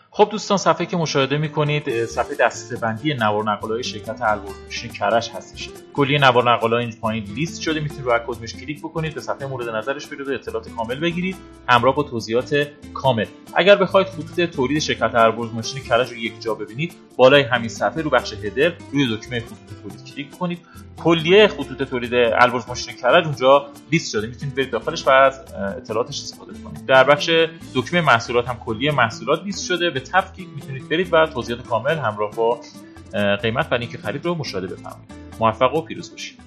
خب دوستان، صفحه که مشاهده می‌کنید صفحه دسته‌بندی نوار نقل‌های شرکت البرز ماشین کرج هستش. کلیه نوار نقل‌ها این پایین لیست شده، میتونید روی کدش کلیک بکنید، به صفحه مورد نظرش برید و اطلاعات کامل بگیرید همراه با توضیحات کامل. اگر بخواید خطوط تولید شرکت البرز ماشین کرج رو یک جا ببینید، بالای همین صفحه رو بخش هدر روی دکمه خطوط تولید کلیک کنید. کلیه خطوط تولید البرز ماشین کرج اونجا لیست شده، میتونید برید داخلش و از اطلاعاتش استفاده کنید. در بخش دکمه محصولات هم کلیه محصولات لیست شده، به تفکیک میتونید برید و توضیحات کامل همراه با قیمت و لینک خرید رو مشاهده بفرمایید. موفق و پیروز باشید.